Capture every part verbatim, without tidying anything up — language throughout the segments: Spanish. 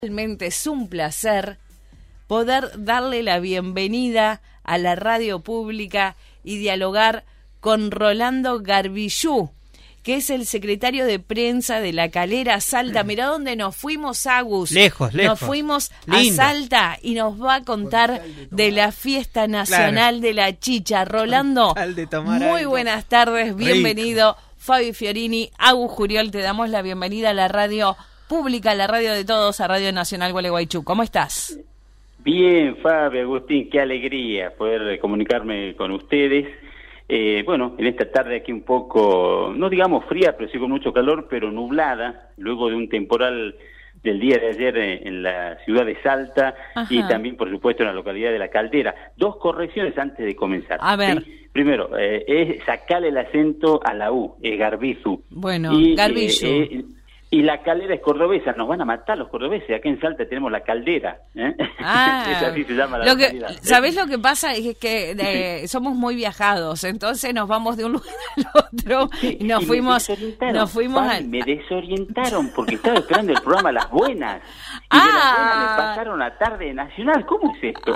Realmente es un placer poder darle la bienvenida a la radio pública y dialogar con Rolando Garbillú, que es el secretario de prensa de La Calera, Salta. Mirá dónde nos fuimos, Agus. Lejos, lejos. Nos fuimos Lindo. a Salta y nos va a contar de la Fiesta Nacional claro. de la Chicha. Rolando, muy algo. Buenas tardes, bienvenido. Rico. Fabi Fiorini, Agus Juriol, te damos la bienvenida a la radio pública, la radio de todos, a Radio Nacional Gualeguaychú. ¿Cómo estás? Bien, Fabi, Agustín, qué alegría poder comunicarme con ustedes. Eh, bueno, en esta tarde aquí un poco, no digamos fría, pero sí con mucho calor, pero nublada, luego de un temporal del día de ayer en la ciudad de Salta. Ajá. Y también, por supuesto, en la localidad de La Caldera. Dos correcciones antes de comenzar. A ver. ¿Sí? Primero, eh, es sacarle el acento a la U, es Garbillú. Bueno, y, Garbillú. Eh, eh, Y La Calera es cordobesa, nos van a matar los cordobeses. Acá en Salta tenemos La Caldera. ¿eh? Ah, es así se llama la lo que, localidad. ¿sabés lo que pasa? Es que eh, somos muy viajados, entonces nos vamos de un lugar al otro sí, y nos y fuimos, me nos fuimos Fabi, al... me desorientaron porque estaba esperando el programa Las Buenas. Y ah. de Las Buenas me pasaron a Tarde Nacional. ¿Cómo es esto?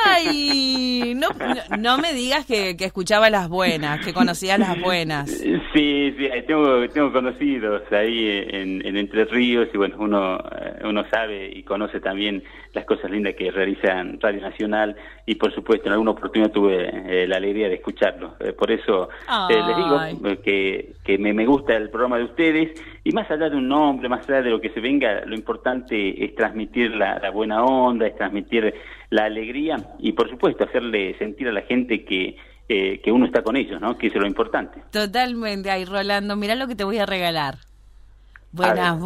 Ay, no, no, no me digas que, que escuchaba Las Buenas, que conocía Las Buenas. Sí, sí, tengo, tengo conocidos ahí en, en Entre Ríos. Y bueno, uno uno sabe y conoce también las cosas lindas que realizan Radio Nacional y por supuesto en alguna oportunidad tuve eh, la alegría de escucharlo. Eh, por eso eh, les digo eh, que, que me, me gusta el programa de ustedes y más allá de un nombre, más allá de lo que se venga, lo importante es transmitir la, la buena onda, es transmitir la alegría y por supuesto hacerle sentir a la gente que eh, que uno está con ellos, ¿no? Que eso es lo importante. Totalmente. Ay, Rolando, mirá lo que te voy a regalar. Buenas, buenas.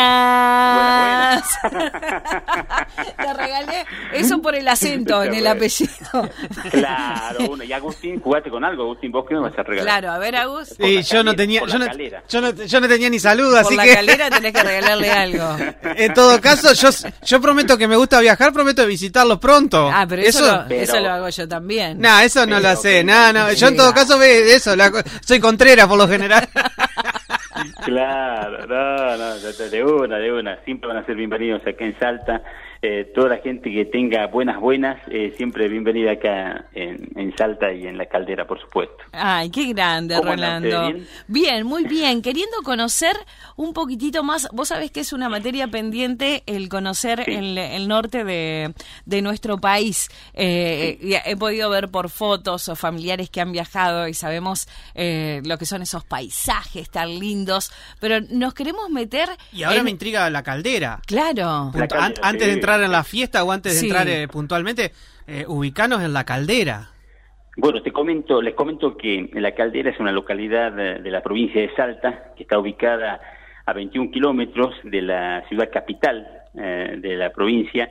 Buenas, buenas. Te regalé eso por el acento en el apellido. Claro, uno. Y Agustín, jugate con algo, Agustín, ¿vos qué me vas a regalar? Claro, a ver, Agus. Sí, yo calera, no tenía, yo no, yo, no, yo no tenía ni saludo, por así la que... Por la Calera tenés que regalarle algo. En todo caso, yo yo prometo que me gusta viajar, prometo visitarlos pronto. Ah, pero eso, eso, lo, pero... eso lo hago yo también. No, eso no pero, lo sé, no, no, yo en todo caso ve eso, la, soy Contreras por lo general. Claro, no, no, de una, de una, siempre van a ser bienvenidos acá en Salta, eh, toda la gente que tenga buenas, buenas, eh, siempre bienvenida acá en, en Salta y en La Caldera, por supuesto. Ay, qué grande, Rolando. Bien? bien, muy bien, queriendo conocer un poquitito más, vos sabés que es una materia pendiente el conocer sí. el, el norte de, de nuestro país, eh, sí. he podido ver por fotos o familiares que han viajado y sabemos eh, lo que son esos paisajes tan lindos, pero nos queremos meter... Y ahora en... me intriga La Caldera. Claro. La Caldera, An- antes sí. de entrar en la fiesta o antes de sí. entrar eh, puntualmente, eh, ubicanos en La Caldera. Bueno, te comento, les comento que La Caldera es una localidad de, de la provincia de Salta, que está ubicada a veintiún kilómetros de la ciudad capital eh, de la provincia.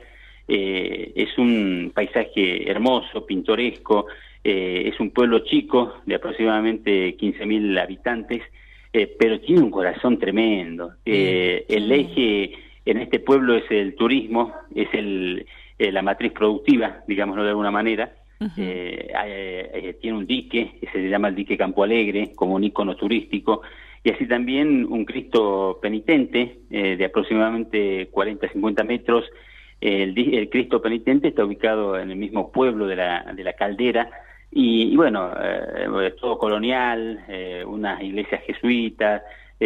Eh, es un paisaje hermoso, pintoresco, eh, es un pueblo chico de aproximadamente quince mil habitantes, eh, pero tiene un corazón tremendo. Eh, el eje en este pueblo es el turismo, es el, eh, la matriz productiva, digámoslo de alguna manera. Uh-huh. eh, eh, tiene un dique, se le llama el dique Campo Alegre, como un ícono turístico, y así también un Cristo penitente eh, de aproximadamente cuarenta a cincuenta metros. El, el Cristo penitente está ubicado en el mismo pueblo de la, de la Caldera, y, y bueno, eh, todo colonial, eh, unas iglesias jesuitas,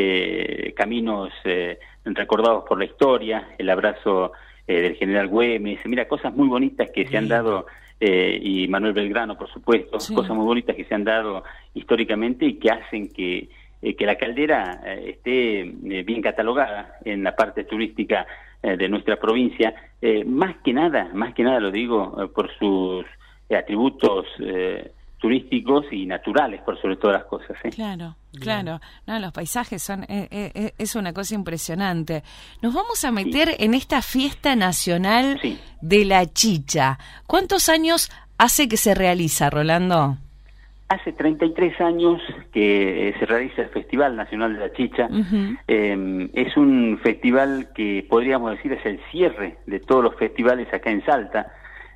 eh, caminos eh, recordados por la historia, el abrazo eh, del general Güemes, mira, cosas muy bonitas que se han dado, eh, y Manuel Belgrano, por supuesto, sí. cosas muy bonitas que se han dado históricamente y que hacen que, eh, que la Caldera eh, esté eh, bien catalogada en la parte turística eh, de nuestra provincia, eh, más que nada, más que nada lo digo, eh, por sus eh, atributos eh, turísticos y naturales, por sobre todas las cosas. ¿eh? Claro, claro. No, los paisajes son eh, eh, es una cosa impresionante. Nos vamos a meter sí. en esta fiesta nacional sí. de la chicha. ¿Cuántos años hace que se realiza, Rolando? Hace treinta y tres años que eh, se realiza el Festival Nacional de la Chicha. Uh-huh. Eh, es un festival que podríamos decir es el cierre de todos los festivales acá en Salta.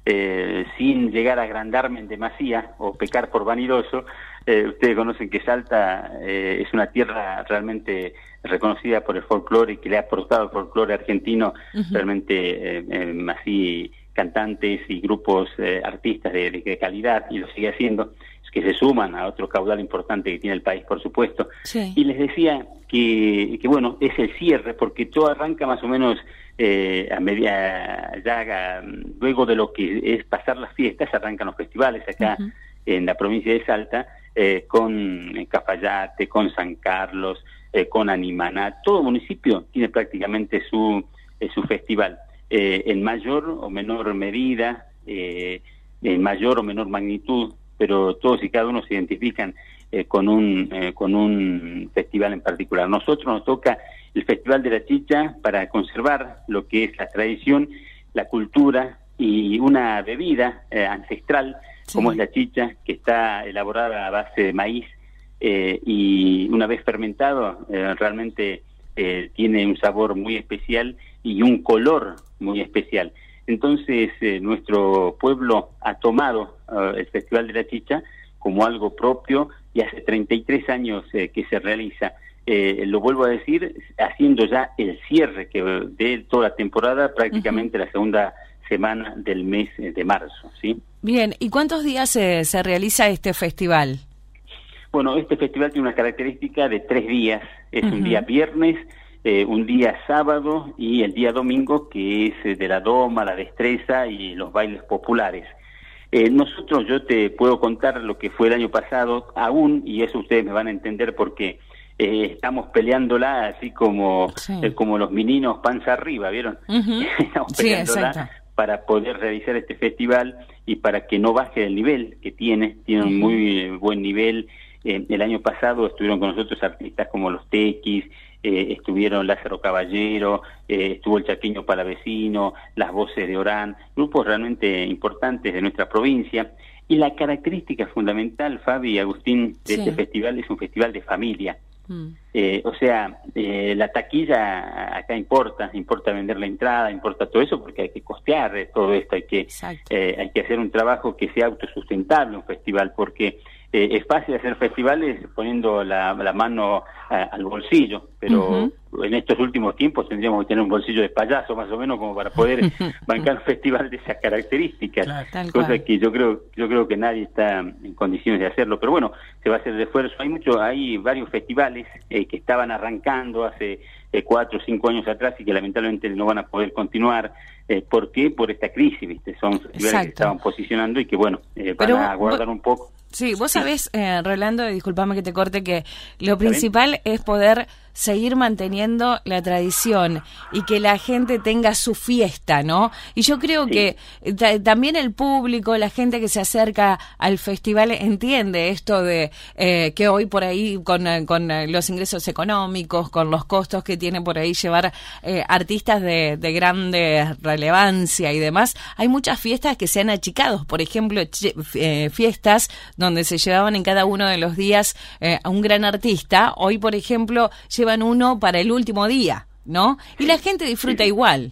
eh, sin llegar a agrandarme en demasía o pecar por vanidoso, eh, ustedes conocen que Salta eh, es una tierra realmente reconocida por el folclore y que le ha aportado el folclore argentino, uh-huh. realmente eh, eh, así cantantes y grupos eh, artistas de, de calidad, y lo sigue haciendo, que se suman a otro caudal importante que tiene el país, por supuesto. Sí. Y les decía que, que, bueno, es el cierre, porque todo arranca más o menos eh, a media, ya luego de lo que es pasar las fiestas, arrancan los festivales acá uh-huh. en la provincia de Salta, eh, con Cafayate, con San Carlos, eh, con Animaná. Todo municipio tiene prácticamente su, eh, su festival, eh, en mayor o menor medida, eh, en mayor o menor magnitud, pero todos y cada uno se identifican eh, con un eh, con un festival en particular. Nosotros nos toca el Festival de la Chicha para conservar lo que es la tradición, la cultura y una bebida eh, ancestral, sí. como es la chicha, que está elaborada a base de maíz eh, y una vez fermentado eh, realmente eh, tiene un sabor muy especial y un color muy especial. Entonces, eh, nuestro pueblo ha tomado uh, el Festival de la Chicha como algo propio y hace treinta y tres años eh, que se realiza. Eh, lo vuelvo a decir, haciendo ya el cierre que de toda la temporada, prácticamente uh-huh. la segunda semana del mes de marzo, ¿sí? Bien, ¿y cuántos días se, se realiza este festival? Bueno, este festival tiene una característica de tres días. Es uh-huh. un día viernes, Eh, un día sábado y el día domingo, que es eh, de la doma, la destreza y los bailes populares. Eh, nosotros, yo te puedo contar lo que fue el año pasado aún, y eso ustedes me van a entender porque eh, estamos peleándola así como, sí. eh, como los meninos panza arriba, ¿vieron? Uh-huh. Estamos peleándola sí, para poder realizar este festival y para que no baje el nivel que tiene, tiene uh-huh. un muy buen nivel. Eh, el año pasado estuvieron con nosotros artistas como los Tequis, eh, estuvieron Lázaro Caballero, eh, estuvo el Chaqueño Palavecino, las Voces de Orán, grupos realmente importantes de nuestra provincia. Y la característica fundamental, Fabi y Agustín, de sí. este festival es un festival de familia. Mm. Eh, o sea, eh, la taquilla acá importa, importa vender la entrada, importa todo eso, porque hay que costear eh, todo esto, hay que, eh, hay que hacer un trabajo que sea autosustentable, un festival, porque eh, es fácil hacer festivales poniendo la, la mano a, al bolsillo, pero uh-huh. en estos últimos tiempos tendríamos que tener un bolsillo de payaso más o menos como para poder bancar un festival de esas características, claro, cosa cual. que yo creo yo creo que nadie está en condiciones de hacerlo, pero bueno, se va a hacer el esfuerzo. Hay mucho, hay varios festivales eh, que estaban arrancando hace eh, cuatro o cinco años atrás y que lamentablemente no van a poder continuar. Eh, ¿Por qué? Por esta crisis, ¿viste? Son festivales Exacto. que estaban posicionando y que, bueno, eh, van Pero, a aguardar un poco. Sí, vos sabés, eh, Rolando, disculpame que te corte, que lo principal es poder seguir manteniendo la tradición y que la gente tenga su fiesta, ¿no? Y yo creo sí. que t- también el público, la gente que se acerca al festival entiende esto de eh, que hoy por ahí con, con los ingresos económicos, con los costos que tiene por ahí llevar eh, artistas de, de grande relevancia y demás, hay muchas fiestas que se han achicado, por ejemplo, ch- eh, fiestas donde se llevaban en cada uno de los días eh, a un gran artista, hoy por ejemplo llevan uno para el último día, ¿no? Y la gente disfruta sí. igual.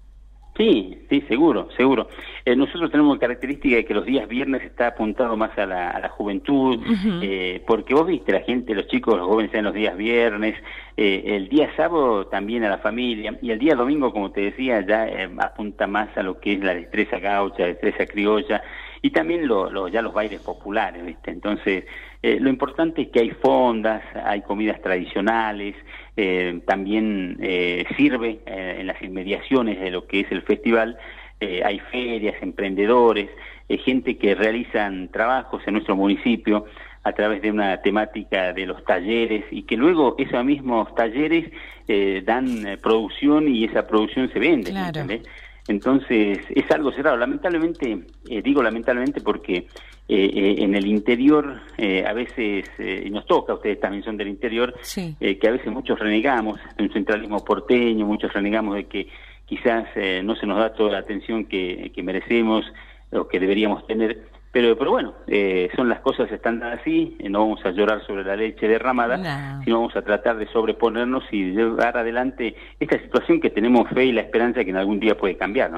Sí, sí, seguro, seguro. Eh, nosotros tenemos la característica de que los días viernes está apuntado más a la, a la juventud, uh-huh. eh, porque vos viste, la gente, los chicos, los jóvenes en los días viernes, eh, el día sábado también a la familia, y el día domingo, como te decía, ya eh, apunta más a lo que es la destreza gaucha, la destreza criolla, y también lo, lo, ya los bailes populares, ¿viste? Entonces, eh, lo importante es que hay fondas, hay comidas tradicionales, eh, también eh, sirve eh, en las inmediaciones de lo que es el festival, eh, hay ferias, emprendedores, eh, gente que realizan trabajos en nuestro municipio a través de una temática de los talleres y que luego esos mismos talleres eh, dan eh, producción y esa producción se vende, claro. ¿entendés? Entonces, es algo cerrado. Lamentablemente, eh, digo lamentablemente porque eh, eh, en el interior eh, a veces, eh, nos toca, ustedes también son del interior, sí. eh, que a veces muchos renegamos de un centralismo porteño, muchos renegamos de que quizás eh, no se nos da toda la atención que, que merecemos o que deberíamos tener. Pero, pero bueno, eh, son las cosas están así, eh, no vamos a llorar sobre la leche derramada, no. sino vamos a tratar de sobreponernos y llevar adelante esta situación que tenemos fe y la esperanza que en algún día puede cambiar, ¿no?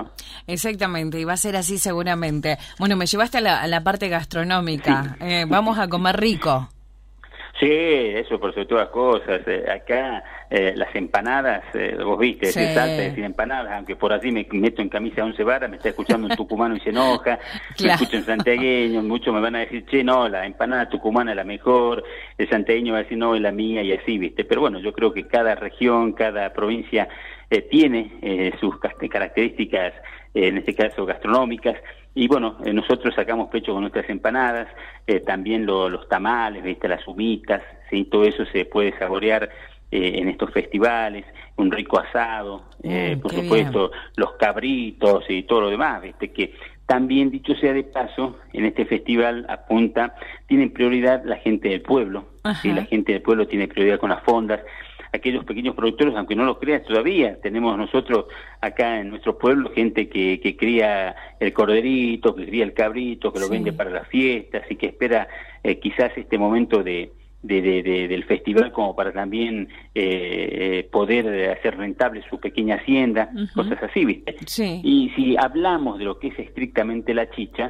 Exactamente, y va a ser así seguramente. Bueno, me llevaste a la, a la parte gastronómica. Eh, vamos a comer rico. Sí, eso por sobre todas las cosas. Eh, acá eh, las empanadas, eh, vos viste, Sí. se salta decir empanadas, aunque por así me meto en camisa de once varas, me está escuchando un tucumano y se enoja, Claro. me escucho en santiagueño, muchos me van a decir, che, no, la empanada tucumana es la mejor, el santiagueño va a decir, no, es la mía, y así, viste. Pero bueno, yo creo que cada región, cada provincia eh, tiene eh, sus características, eh, en este caso gastronómicas, y bueno, eh, nosotros sacamos pecho con nuestras empanadas, eh, también lo, los tamales, ¿viste? Las humitas, ¿sí? Todo eso se puede saborear eh, en estos festivales, un rico asado, eh, Mm, por qué supuesto, los cabritos y todo lo demás, ¿viste? Que también, dicho sea de paso, en este festival apunta, tienen prioridad la gente del pueblo, ¿sí? La gente del pueblo tiene prioridad con las fondas, aquellos pequeños productores, aunque no lo creas todavía, tenemos nosotros acá en nuestro pueblo gente que, que cría el corderito, que cría el cabrito, que lo Sí. vende para las fiestas y que espera eh, quizás este momento de, de, de, de- del festival como para también eh, poder hacer rentable su pequeña hacienda, Ujú. cosas así, ¿viste? Sí. Y si hablamos de lo que es estrictamente la chicha,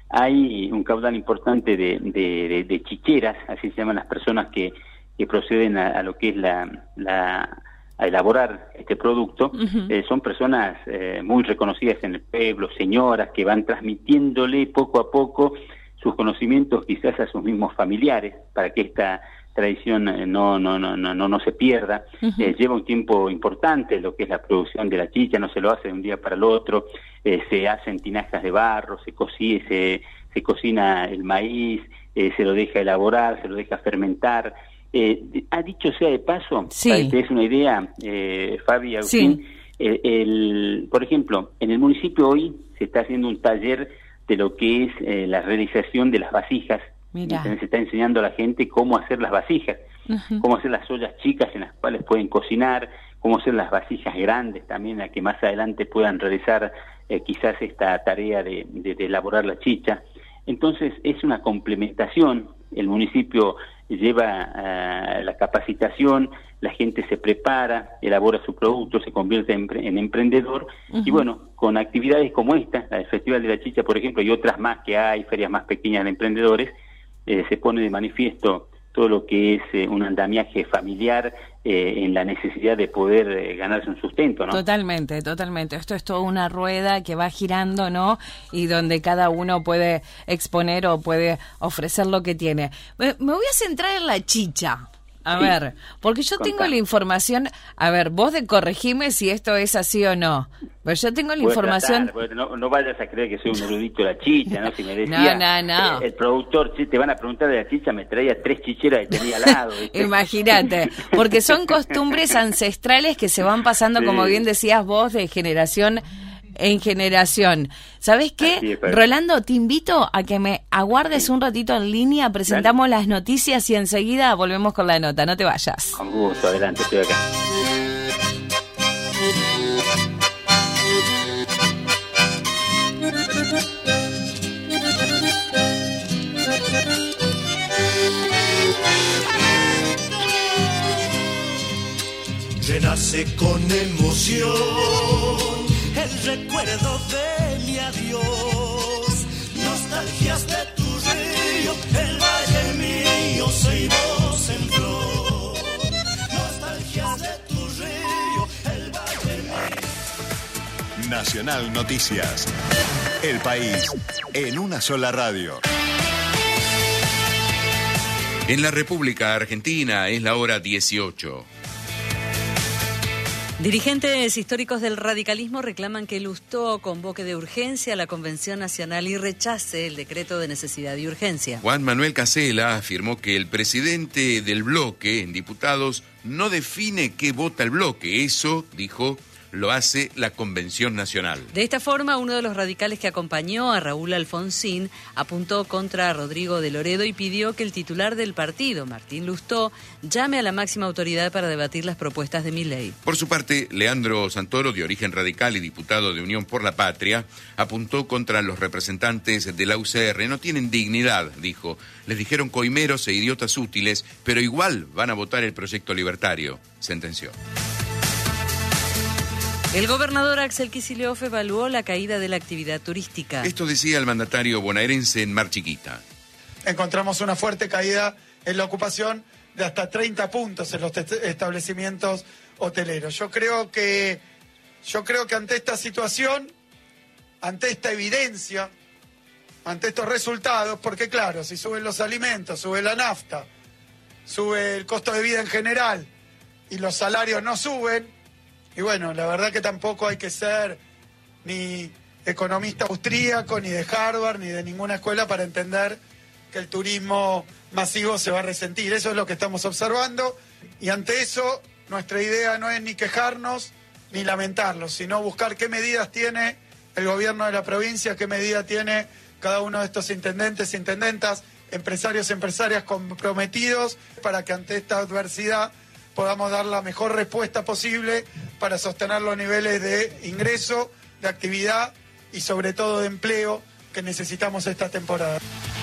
hay un caudal importante de, de, de, de chicheras, así se llaman las personas que que proceden a, a lo que es la, la a elaborar este producto, Ujú. eh, son personas eh, muy reconocidas en el pueblo, señoras que van transmitiéndole poco a poco sus conocimientos quizás a sus mismos familiares para que esta tradición eh, no no no no no no se pierda. Ujú. Eh, lleva un tiempo importante lo que es la producción de la chicha, no se lo hace de un día para el otro, eh, se hacen tinajas de barro, se cocina, se, se cocina el maíz, eh, se lo deja elaborar, se lo deja fermentar. Eh, ha dicho sea de paso, Sí. para que te des una idea, eh, Fabi, Agustín, Sí. el, el, por ejemplo, en el municipio hoy se está haciendo un taller de lo que es eh, la realización de las vasijas. Mirá. Entonces, se está enseñando a la gente cómo hacer las vasijas, Ujú. cómo hacer las ollas chicas en las cuales pueden cocinar, cómo hacer las vasijas grandes también, a que más adelante puedan realizar eh, quizás esta tarea de, de, de elaborar la chicha. Entonces es una complementación, el municipio lleva uh, la capacitación, la gente se prepara, elabora su producto, se convierte en, en emprendedor, uh-huh. Y bueno, con actividades como esta, la del Festival de la Chicha, por ejemplo, y otras más que hay, ferias más pequeñas de emprendedores, eh, se pone de manifiesto todo lo que es eh, un andamiaje familiar eh, en la necesidad de poder eh, ganarse un sustento, ¿no? Totalmente, totalmente. Esto es toda una rueda que va girando, ¿no? Y donde cada uno puede exponer o puede ofrecer lo que tiene. Me, me voy a centrar en la chicha. A sí. ver, porque yo Contame. tengo la información, a ver, vos de corregime si esto es así o no, pero yo tengo la Puedo información... tratar, no, no vayas a creer que soy un erudito de la chicha, ¿no? Si me decía, no, no, no. Eh, el productor, si te van a preguntar de la chicha, me traía tres chicheras que tenía al lado. ¿viste? Imagínate, porque son costumbres ancestrales que se van pasando, sí. como bien decías vos, de generación en generación. ¿Sabés qué? Es, Rolando, te invito a que me aguardes un ratito en línea, presentamos Dale. las noticias y enseguida volvemos con la nota. No te vayas. Con gusto, adelante, estoy acá. Renace con emoción el recuerdo de mi adiós, nostalgias de tu río, el valle mío, Ceibos en flor, nostalgias de tu río, el valle mío. Nacional Noticias, el país en una sola radio. En la República Argentina es la hora dieciocho. Dirigentes históricos del radicalismo reclaman que Lustó convoque de urgencia a la Convención Nacional y rechace el decreto de necesidad y urgencia. Juan Manuel Casella afirmó que el presidente del bloque en diputados no define qué vota el bloque. Eso, dijo, lo hace la Convención Nacional. De esta forma, uno de los radicales que acompañó a Raúl Alfonsín apuntó contra Rodrigo de Loredo y pidió que el titular del partido, Martín Lustó, llame a la máxima autoridad para debatir las propuestas de Milei. Por su parte, Leandro Santoro, de origen radical y diputado de Unión por la Patria, apuntó contra los representantes de la U C R. No tienen dignidad, dijo. Les dijeron coimeros e idiotas útiles, pero igual van a votar el proyecto libertario, sentenció. El gobernador Axel Kicillof evaluó la caída de la actividad turística. Esto decía el mandatario bonaerense en Mar Chiquita. Encontramos una fuerte caída en la ocupación de hasta treinta puntos en los establecimientos hoteleros. Yo creo que, yo creo que ante esta situación, ante esta evidencia, ante estos resultados, porque claro, si suben los alimentos, sube la nafta, sube el costo de vida en general y los salarios no suben, y bueno, la verdad que tampoco hay que ser ni economista austríaco, ni de Harvard, ni de ninguna escuela para entender que el turismo masivo se va a resentir. Eso es lo que estamos observando, y ante eso nuestra idea no es ni quejarnos ni lamentarlo, sino buscar qué medidas tiene el gobierno de la provincia, qué medida tiene cada uno de estos intendentes, intendentas, empresarios, empresarias comprometidos para que ante esta adversidad podamos dar la mejor respuesta posible para sostener los niveles de ingreso, de actividad y sobre todo de empleo que necesitamos esta temporada.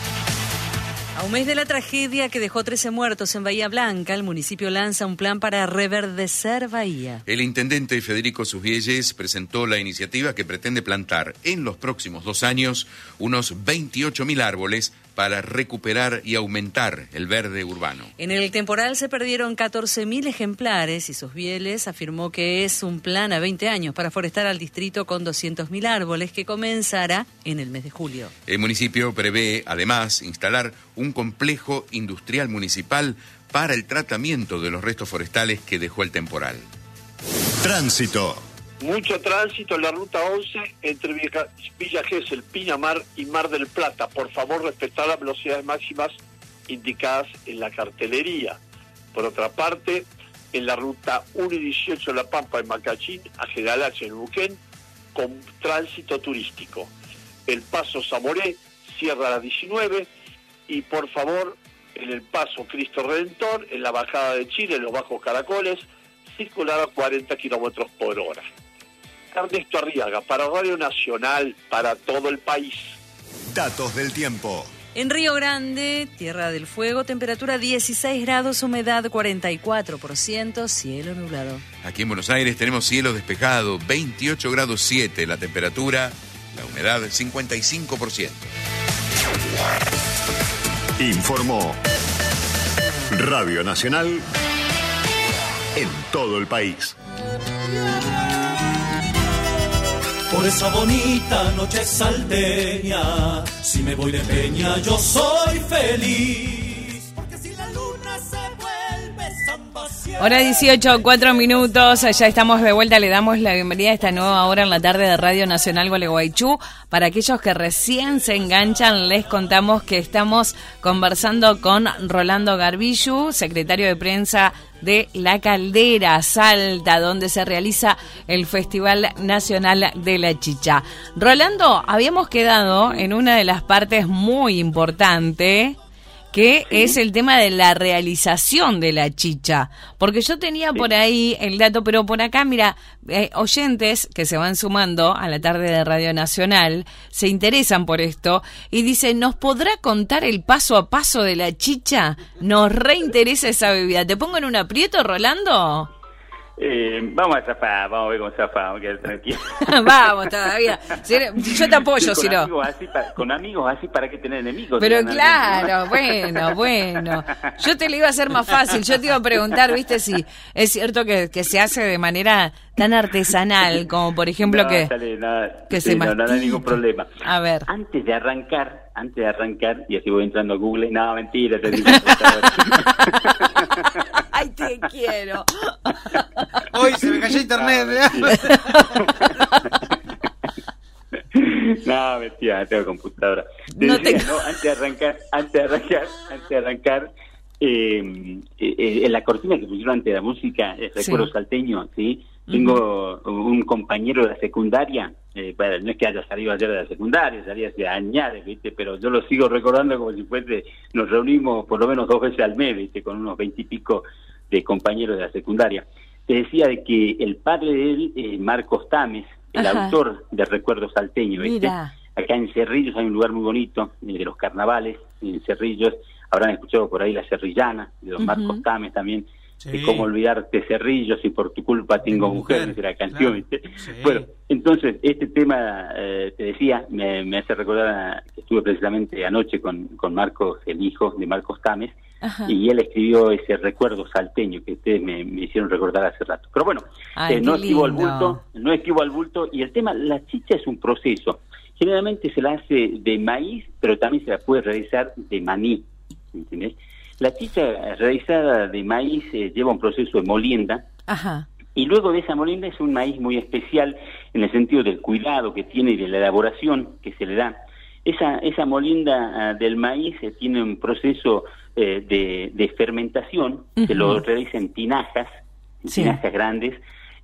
A un mes de la tragedia que dejó trece muertos en Bahía Blanca, el municipio lanza un plan para reverdecer Bahía. El intendente Federico Susbielles presentó la iniciativa que pretende plantar en los próximos dos años unos veintiocho mil árboles para recuperar y aumentar el verde urbano. En el temporal se perdieron catorce mil ejemplares y Susbielles afirmó que es un plan a veinte años para forestar al distrito con doscientos mil árboles que comenzará en el mes de julio. El municipio prevé, además, instalar un complejo industrial municipal para el tratamiento de los restos forestales que dejó el temporal. Tránsito. Mucho tránsito en la ruta once entre Villa, Villa Gesell, Pinamar y Mar del Plata. Por favor, respetar las velocidades máximas indicadas en la cartelería. Por otra parte, en la ruta uno y dieciocho La Pampa en Macachín a General H en Uquén, con tránsito turístico. El paso Zamoré cierra a las diecinueve y por favor, en el paso Cristo Redentor, en la bajada de Chile, en los Bajos Caracoles, circular a cuarenta kilómetros por hora. Ernesto Arriaga, para Radio Nacional, para todo el país. Datos del tiempo. En Río Grande, Tierra del Fuego, temperatura dieciséis grados, humedad cuarenta y cuatro por ciento, cielo nublado. Aquí en Buenos Aires tenemos cielo despejado, veintiocho grados siete la temperatura, la humedad cincuenta y cinco por ciento. Informó Radio Nacional en todo el país. Por esa bonita noche salteña, si me voy de peña yo soy feliz, porque si la luna se vuelve samba siempre. Hora dieciocho, cuatro minutos, ya estamos de vuelta, le damos la bienvenida a esta nueva hora en la tarde de Radio Nacional Gualeguaychú. Para aquellos que recién se enganchan, les contamos que estamos conversando con Rolando Garbillu, secretario de prensa de La Caldera, Salta, donde se realiza el Festival Nacional de la Chicha. Rolando, habíamos quedado en una de las partes muy importantes, que sí. es el tema de la realización de la chicha, porque yo tenía sí. por ahí el dato, pero por acá, mira, eh, oyentes que se van sumando a la tarde de Radio Nacional, se interesan por esto, y dicen, ¿nos podrá contar el paso a paso de la chicha? Nos reinteresa esa bebida. ¿Te pongo en un aprieto, Rolando? Eh, vamos a zafar, vamos a ver cómo zafamos, quedar tranquilo. Vamos, todavía. Yo te apoyo, si no. Con amigos así, ¿para qué tener enemigos? Pero claro, bueno, bueno. Yo te lo iba a hacer más fácil. Yo te iba a preguntar, viste, si es cierto que, que se hace de manera tan artesanal, como por ejemplo no, que, sale, nada, que sí, se no, mastica. no hay ningún problema. A ver. Antes de arrancar, antes de arrancar, y así voy entrando a Google, no, mentira, te digo. Ay, te quiero. Hoy se me cayó internet. No, mentira, no tengo computadora. No te... no, antes de arrancar, antes de arrancar, antes de arrancar, eh, eh, en la cortina que pusieron antes de la música, el recuerdo sí. salteño, ¿sí? Tengo uh-huh. un compañero de la secundaria, eh, para, no es que haya salido ayer de la secundaria, salía hace años, ¿viste? Pero yo lo sigo recordando como si fuese, nos reunimos por lo menos dos veces al mes, ¿viste? Con unos veintipico de compañeros de la secundaria. Te decía de que el padre de él, eh, Marcos Tames, el Ajá. autor de Recuerdo Salteño, ¿viste? Mira. Acá en Cerrillos hay un lugar muy bonito, eh, de los carnavales, en Cerrillos, habrán escuchado por ahí la Cerrillana, de los uh-huh. Marcos Tames también, Sí. De cómo olvidarte Cerrillos y por tu culpa tengo mujer, mujer la canción. Claro. Sí. Bueno, entonces, este tema, eh, te decía, me, me hace recordar a, que estuve precisamente anoche con, con Marcos, el hijo de Marcos Tames, ajá, y él escribió ese recuerdo salteño que ustedes me, me hicieron recordar hace rato. Pero bueno, Ay, eh, no esquivo al bulto, no esquivo al bulto, y el tema, la chicha es un proceso. Generalmente se la hace de maíz, pero también se la puede realizar de maní, ¿entendés? La chicha realizada de maíz eh, lleva un proceso de molienda, ajá, y luego de esa molienda es un maíz muy especial en el sentido del cuidado que tiene y de la elaboración que se le da. Esa, esa molienda uh, del maíz eh, tiene un proceso eh, de, de fermentación, uh-huh, se lo realiza en tinajas, en sí, tinajas grandes,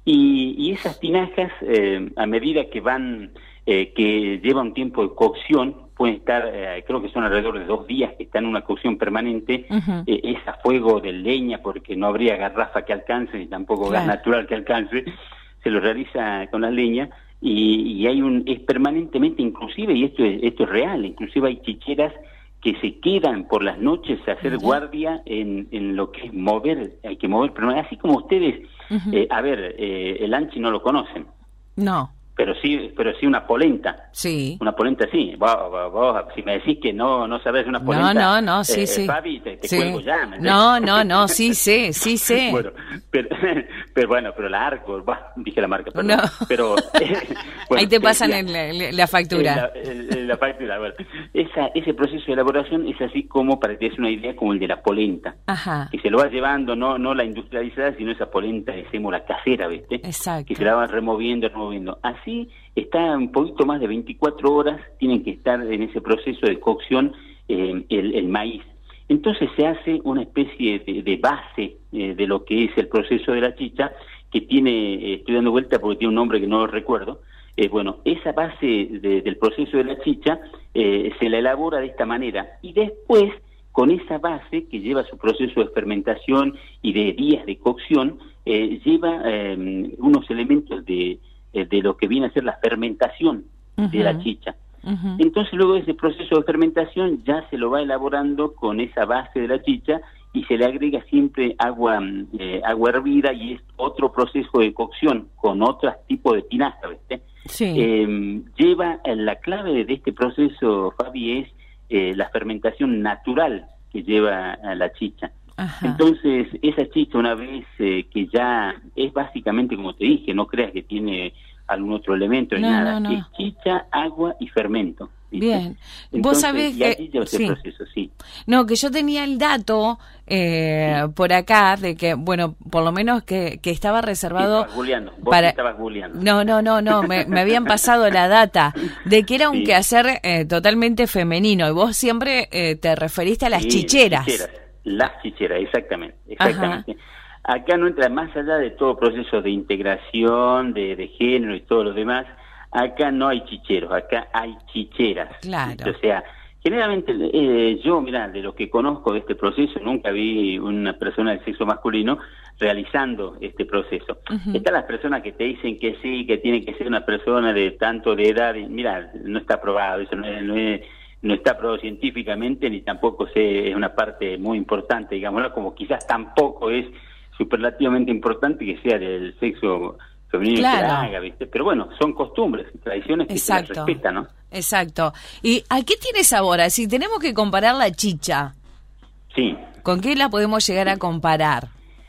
y, y esas tinajas, eh, a medida que van, eh, que lleva un tiempo de cocción, pueden estar, eh, creo que son alrededor de dos días que están en una cocción permanente, uh-huh, eh, es a fuego de leña, porque no habría garrafa que alcance, ni tampoco claro, gas natural que alcance, se lo realiza con la leña, y, y hay un, es permanentemente, inclusive, y esto es, esto es real, inclusive hay chicheras que se quedan por las noches a hacer uh-huh, guardia en, en lo que es mover, hay que mover, pero así como ustedes, uh-huh, eh, a ver, eh, el anchi no lo conocen. No. Pero sí, pero sí una polenta. Sí. Una polenta sí. Vos, vos, vos, si me decís que no no sabés una polenta. No, no, no, sí, eh, sí. Fabi, te, te sí. cuelgo ya. ¿me no, no, no, sí sé, sí sé. Bueno, pero, pero bueno, pero la Arco, bah, dije la marca, perdón. No. Pero eh, bueno, ahí te pasan eh, la, la, la factura. La, la, la factura, bueno. Esa, ese proceso de elaboración es así como, para que te des una idea, como el de la polenta. Ajá. Que se lo va llevando, no no la industrializada, sino esa polenta, decimos, la casera, ¿viste? Exacto. Que se la van removiendo, removiendo. Así está un poquito más de veinticuatro horas, tienen que estar en ese proceso de cocción eh, el, el maíz. Entonces se hace una especie de, de base eh, de lo que es el proceso de la chicha, que tiene, eh, estoy dando vuelta porque tiene un nombre que no lo recuerdo. Eh, bueno, esa base de, del proceso de la chicha eh, se la elabora de esta manera, y después, con esa base que lleva su proceso de fermentación y de días de cocción, eh, lleva eh, unos elementos de de lo que viene a ser la fermentación uh-huh, de la chicha. Uh-huh. Entonces luego de ese proceso de fermentación ya se lo va elaborando con esa base de la chicha, y se le agrega siempre agua eh, agua hervida, y es otro proceso de cocción con otros tipos de tinaja, ¿viste? Sí. Eh, lleva, la clave de este proceso, Fabi, es eh, la fermentación natural que lleva a la chicha. Ajá. Entonces, esa chicha, una vez eh, que ya es básicamente, como te dije, no creas que tiene algún otro elemento ni no, nada, no, no. es chicha, agua y fermento. ¿viste? Bien. Entonces, vos sabés que... que... Sí. Proceso, sí. No, que yo tenía el dato eh, sí. por acá de que, bueno, por lo menos que, que estaba reservado... Sí, googleando. Vos para... estabas googleando. No, no, no, no, me, me habían pasado la data de que era un sí. quehacer eh, totalmente femenino, y vos siempre eh, te referiste a las sí, chicheras. chicheras. Las chicheras, exactamente, exactamente. Ajá. Acá no entra más allá de todo proceso de integración, de, de género y todo lo demás. Acá no hay chicheros, acá hay chicheras. Claro. O sea, generalmente eh, yo, mira, de lo que conozco de este proceso, nunca vi una persona del sexo masculino realizando este proceso. Uh-huh. Están las personas que te dicen que sí, que tiene que ser una persona de tanto de edad. Y, mira, no está probado, eso no es... No es no está probado científicamente, ni tampoco se, es una parte muy importante, digámoslo, como quizás tampoco es superlativamente importante que sea del sexo femenino claro. que la haga, ¿viste? Pero bueno, son costumbres, tradiciones que Exacto. se las respetan, ¿no? Exacto. ¿Y a qué tiene sabor? Si tenemos que comparar la chicha, sí. ¿con qué la podemos llegar a comparar?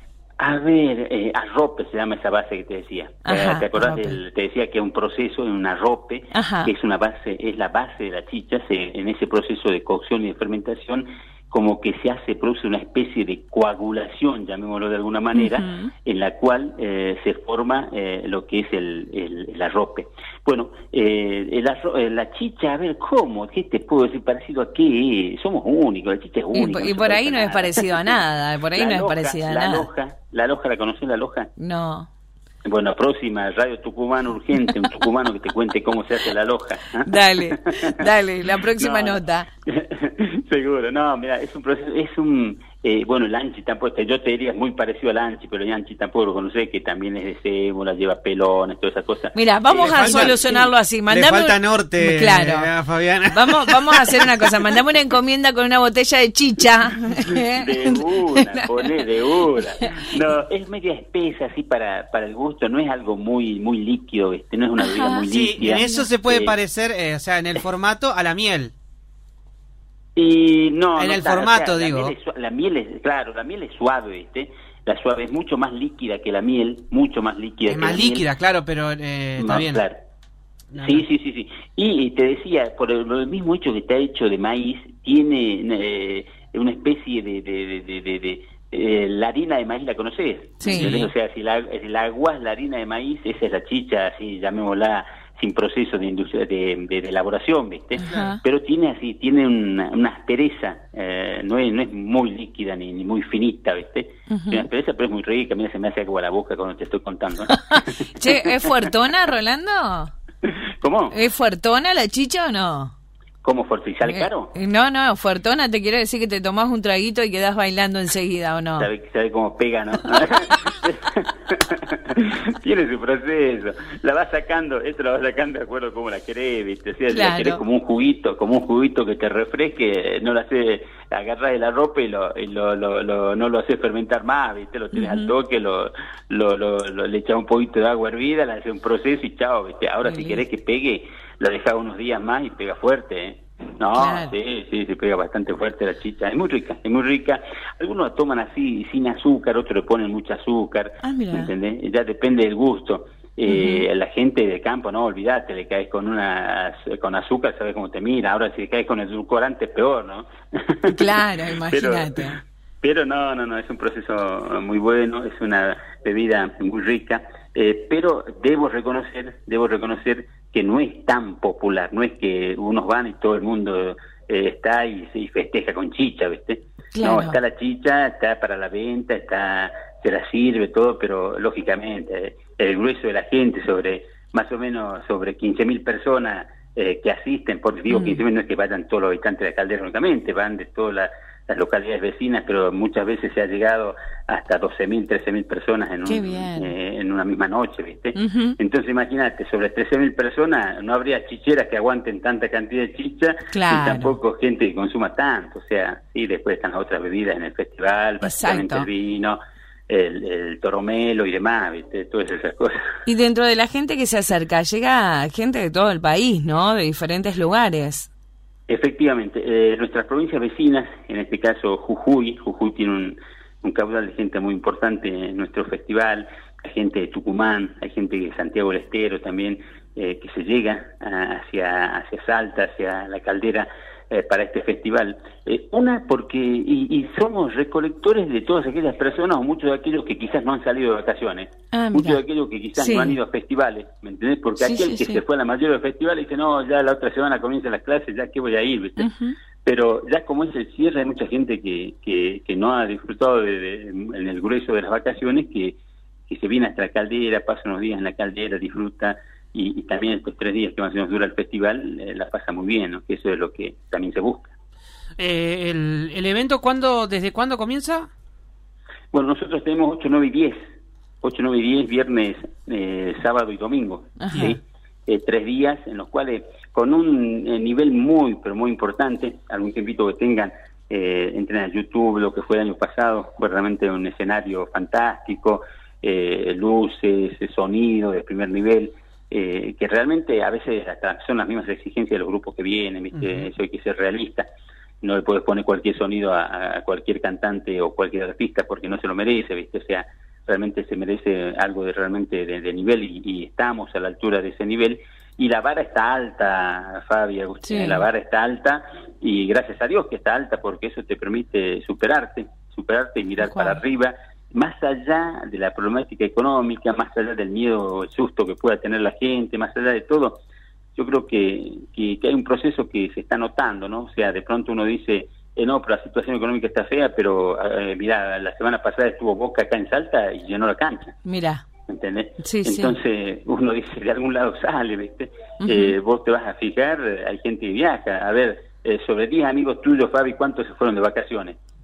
A ver, eh, arrope se llama esa base que te decía. Ajá, ¿Te acordás? Del, te decía que es un proceso en un arrope, Ajá. que es una base, es la base de la chicha. Se, en ese proceso de cocción y de fermentación, como que se hace, produce una especie de coagulación, llamémoslo de alguna manera, uh-huh. en la cual eh, se forma eh, lo que es el, el, el arrope. Bueno, eh, el arro eh, la chicha, a ver, ¿cómo? ¿Qué te puedo decir? ¿Parecido a qué? Somos únicos, la chicha es única. Y, y no por ahí no nada. es parecido a nada, por ahí la no loja, es parecido a la nada. Loja, ¿La loja la conocés, la loja? No. Bueno, próxima, Radio Tucumán urgente, un tucumano que te cuente cómo se hace la loja. ¿eh? Dale, dale, la próxima no, nota. Seguro, no, mira, es un proceso, es un, Eh, bueno, el Anchi tampoco, yo te diría es muy parecido al Anchi, pero el Anchi tampoco lo conocés, que también es de sémola, lleva pelones, todas esas cosas. Mira, vamos eh, a falta, solucionarlo sí. así. Mandame Le falta un... norte, claro. eh, Fabiana. Vamos, vamos a hacer una cosa, mandame una encomienda con una botella de chicha. De una, poné de una. No, es media espesa así para, para el gusto, no es algo muy muy líquido, este, no es una bebida muy Sí, líquida. en eso se puede eh, parecer, eh, o sea, en el formato a la miel. Y no, en no el está, formato, o sea, digo. La miel, es, la miel es, claro, la miel es suave, ¿viste? La suave es mucho más líquida que la miel, mucho más líquida Es que más la líquida, miel. claro, pero eh, está No, bien. claro. No, Sí, no. sí, sí, sí. Y, y te decía, por el, el mismo hecho que está hecho de maíz, tiene eh, una especie de... de, de, de, de, de eh, la harina de maíz, ¿la conocés? Sí. ¿Entendés? O sea, si la, si la aguas la harina de maíz, esa es la chicha, así llamémosla, sin proceso de industria, de, de, de elaboración, ¿viste? Ajá. Pero tiene así, tiene una, una aspereza, eh, no es no es muy líquida ni, ni muy finita, ¿viste? Uh-huh. Tiene una aspereza, pero es muy rica, mira, se me hace agua la boca cuando te estoy contando. Che, ¿es fuertona, Rolando? ¿Cómo? ¿Es fuertona la chicha o no? ¿Cómo fuerte? ¿Y sale caro? Eh, no, no, fuertona te quiere decir que te tomás un traguito y quedás bailando enseguida, ¿o no? ¿Sabe, sabe cómo pega, no? Tiene su proceso. La vas sacando, esto la vas sacando de acuerdo a cómo la querés, ¿viste? O sea, Claro. la querés como un juguito, como un juguito que te refresque, no lo haces, agarrás de la ropa y, lo, y lo, lo, lo, no lo haces fermentar más, ¿viste? Lo tienes Uh-huh. al toque, lo, lo, lo, lo- le echas un poquito de agua hervida, le haces un proceso y chao, ¿viste? Ahora, Muy si bien. querés que pegue, lo dejás unos días más y pega fuerte, ¿eh? No, Claro. sí, sí, se pega bastante fuerte la chicha. Es muy rica, es muy rica. Algunos la toman así, sin azúcar, otros le ponen mucho azúcar. Ah, mira. ¿Me entendés? Ya depende del gusto. Eh, La gente del campo, no, olvídate, le caes con una con azúcar, sabes cómo te mira. Ahora si le caes con edulcorante es peor, ¿no? Claro, Pero- imagínate. Pero no, no, no, es un proceso muy bueno, es una bebida muy rica, eh, pero debo reconocer, debo reconocer que no es tan popular, no es que unos van y todo el mundo eh, está y se festeja con chicha, ¿viste? Claro. No, está la chicha, está para la venta, está, se la sirve todo, pero lógicamente eh, el grueso de la gente, sobre más o menos sobre quince mil personas eh, que asisten, porque digo Mm. quince mil no es que vayan todos los habitantes de la Caldera únicamente, van de todas las las localidades vecinas, pero muchas veces se ha llegado hasta doce mil, trece mil personas en, Qué un, bien. eh, en una misma noche, ¿viste? Ujú. Entonces imagínate, sobre trece mil personas no habría chicheras que aguanten tanta cantidad de chicha, Claro. y tampoco gente que consuma tanto, o sea, sí, después están las otras bebidas en el festival, básicamente Exacto. el vino, el, el toromelo y demás, ¿viste? Todas esas cosas. Y dentro de la gente que se acerca, llega gente de todo el país, ¿no? De diferentes lugares. Efectivamente, eh, nuestras provincias vecinas, en este caso Jujuy, Jujuy tiene un, un caudal de gente muy importante en nuestro festival, hay gente de Tucumán, hay gente de Santiago del Estero también, eh, que se llega a- hacia, hacia Salta, hacia la Caldera, eh, para este festival. Eh, una, porque y, y somos recolectores de todas aquellas personas, o muchos de aquellos que quizás no han salido de vacaciones, Ah, muchos mira. de aquellos que quizás Sí. no han ido a festivales, ¿me entendés? Porque Sí, aquel sí, que sí. se fue a la mayoría de los festivales dice, no, ya la otra semana comienzan las clases, ya que voy a ir, ¿viste? Ujú. Pero ya como es el cierre, hay mucha gente que, que, que no ha disfrutado de, de- en el grueso de las vacaciones, que, que se viene hasta la Caldera, pasa unos días en la Caldera, disfruta, y, y también estos tres días que más o menos dura el festival, eh, la pasa muy bien, ¿no? Que eso es lo que también se busca. Eh, el, ¿El evento cuándo, desde cuándo comienza? Bueno, nosotros tenemos ocho, nueve y diez. ocho, nueve y diez, viernes, eh, sábado y domingo. Ajá. ¿Sí? Eh, tres días en los cuales, con un eh, nivel muy, pero muy importante, algún tiempito que tengan, eh, entren a YouTube, lo que fue el año pasado, fue realmente un escenario fantástico, eh, luces, sonido de primer nivel, eh, que realmente a veces hasta son las mismas exigencias de los grupos que vienen, ¿viste? Ujú. Eso hay que ser realista. No le puedes poner cualquier sonido a, a cualquier cantante o cualquier artista porque no se lo merece, ¿viste? O sea, realmente se merece algo de realmente de, de nivel y, y estamos a la altura de ese nivel. Y la vara está alta, Fabi, Agustín, Sí. la vara está alta y gracias a Dios que está alta porque eso te permite superarte, superarte y mirar Tal cual. para arriba, más allá de la problemática económica, más allá del miedo, el susto que pueda tener la gente, más allá de todo. Yo creo que, que, que hay un proceso que se está notando, ¿no? O sea, de pronto uno dice, eh, no, pero la situación económica está fea, pero eh, mira, la semana pasada estuvo Boca acá en Salta y llenó la cancha, Mira. ¿entendés? Sí, sí. Entonces uno dice, de algún lado sale, ¿viste? Ujú. Eh, vos te vas a fijar, eh, hay gente que viaja. A ver, eh, sobre diez amigos tuyos, Fabi, ¿cuántos se fueron de vacaciones?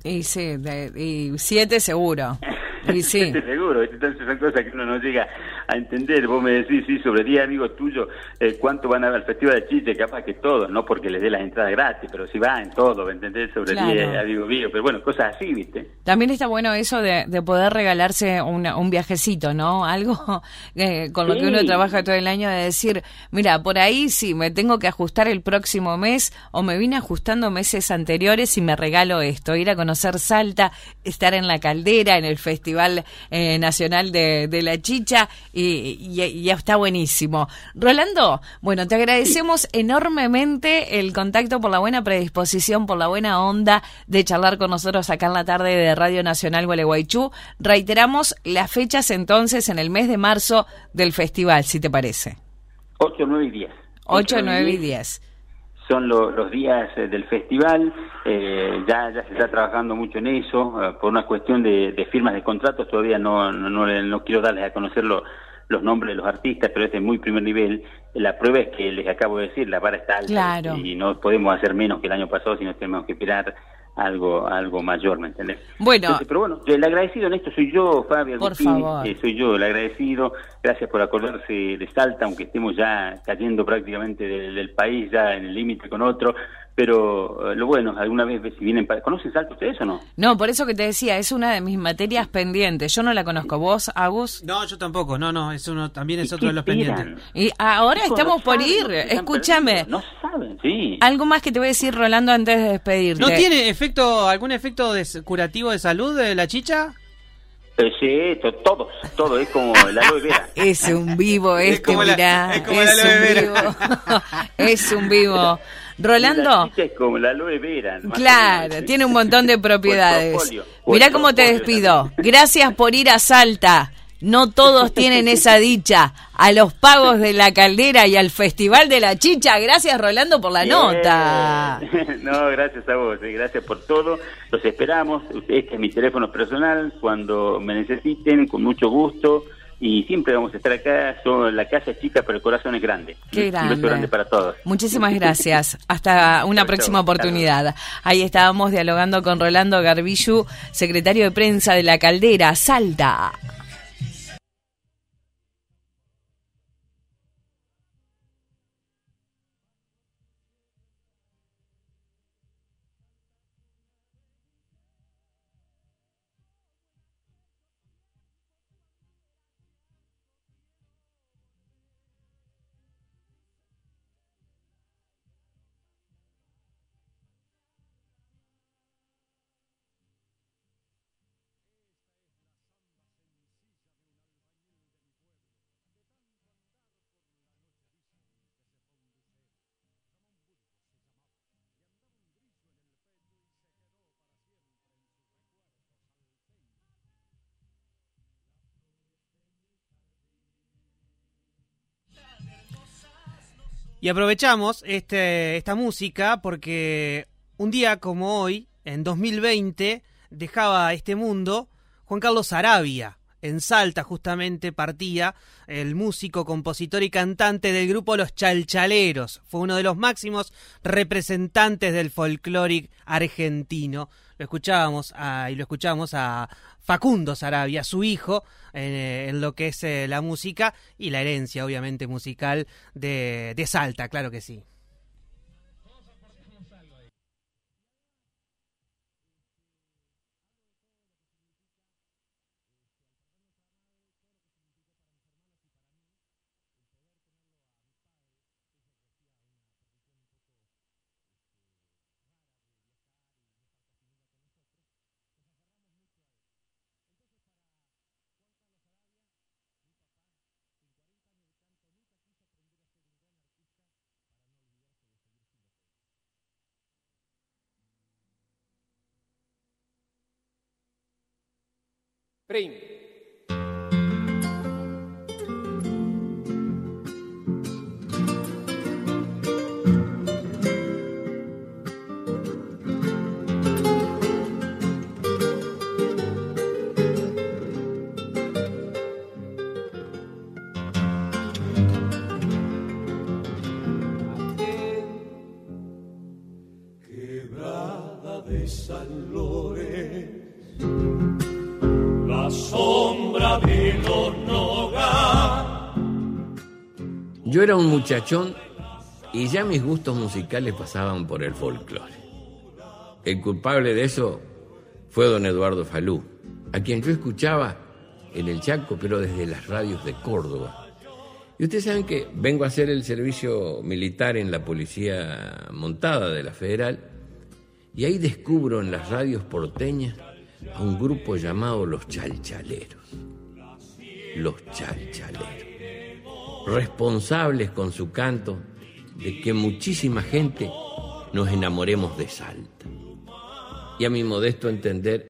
Y sí, de, y siete seguro. Y sí. Siete seguro, entonces son cosas que uno no llega a entender. Vos me decís, sí, sobre diez amigos tuyos, eh, ¿cuánto van a ver al Festival de Chiche? Capaz que todos, no porque les dé las entradas gratis, pero si van todos, ¿me entendés? Sobre claro. diez amigos míos, pero bueno, cosas así, ¿viste? También está bueno eso de, de poder regalarse una, un viajecito, ¿no? Algo eh, con lo sí. que uno trabaja todo el año, de decir, mira, por ahí sí, me tengo que ajustar el próximo mes, o me vine ajustando meses anteriores y me regalo esto, ir a conocer Salta, estar en la Caldera, en el Festival Eh, Nacional de, de la Chicha, y, y, y ya está buenísimo. Rolando, bueno, te agradecemos enormemente el contacto, por la buena predisposición, por la buena onda de charlar con nosotros acá en la tarde de Radio Nacional Gualeguaychú. Reiteramos las fechas entonces en el mes de marzo del festival, si te parece. ocho, nueve y diez. ocho, nueve y diez. Son lo, los días eh, del festival, eh, ya ya se está trabajando mucho en eso, eh, por una cuestión de, de firmas de contratos, todavía no no, no, no quiero darles a conocer lo, los nombres de los artistas, pero es de muy primer nivel. La prueba es que les acabo de decir, la vara está alta, claro. y no podemos hacer menos que el año pasado, sino tenemos que esperar algo algo mayor, ¿me entendés? Bueno. Entonces, pero bueno, el agradecido en esto soy yo, Fabio. Por Agustín, favor. Eh, soy yo el agradecido. Gracias por acordarse de Salta, aunque estemos ya cayendo prácticamente del, del país, ya en el límite con otro. Pero eh, lo bueno, alguna vez si vienen para... ¿Conocen Salta ustedes o no? No, por eso que te decía, es una de mis materias pendientes. Yo no la conozco. ¿Vos, Agus? No, yo tampoco. No, no, es uno, también es otro de los pendientes. Y ahora estamos por ir. No Escúchame. No saben, sí. Algo más que te voy a decir, Rolando, antes de despedirte. ¿No tiene efecto, algún efecto de, curativo de salud de la chicha? Eh, sí, to, todos, todo, es como el aloe vera. Es un vivo este, es mirá. La, es como es el aloe vera. Vivo. Es un vivo. Rolando. La chicha es como la aloe vera. Claro, tiene un montón de propiedades. O Mirá cómo te despido. Gracias por ir a Salta. No todos tienen esa dicha. A los pagos de la Caldera y al Festival de la Chicha. Gracias, Rolando, por la Bien. nota. No, gracias a vos. Eh. Gracias por todo. Los esperamos. Este es mi teléfono personal. Cuando me necesiten, con mucho gusto. Y siempre vamos a estar acá. So, la casa es chica, pero el corazón es grande. Qué grande. Un beso grande para todos. Muchísimas gracias. Hasta una próxima oportunidad. Ahí estábamos dialogando con Rolando Garbillu, secretario de prensa de la Caldera, Salta. Y aprovechamos este, esta música porque un día como hoy, en dos mil veinte, dejaba este mundo Juan Carlos Saravia. En Salta justamente partía el músico, compositor y cantante del grupo Los Chalchaleros. Fue uno de los máximos representantes del folclore argentino. Lo escuchábamos a, y lo escuchábamos a Facundo Saravia, su hijo, en, en lo que es eh, la música y la herencia, obviamente, musical de, de Salta, claro que sí. Prim. Quebrada de de San Lorenzo, la sombra de los Nogas. Yo era un muchachón y ya mis gustos musicales pasaban por el folclore. El culpable de eso fue don Eduardo Falú, a quien yo escuchaba en el Chaco, pero desde las radios de Córdoba. Y ustedes saben que vengo a hacer el servicio militar en la policía montada de la Federal, y ahí descubro en las radios porteñas a un grupo llamado Los Chalchaleros. Los Chalchaleros. Responsables con su canto de que muchísima gente nos enamoremos de Salta. Y a mi modesto entender,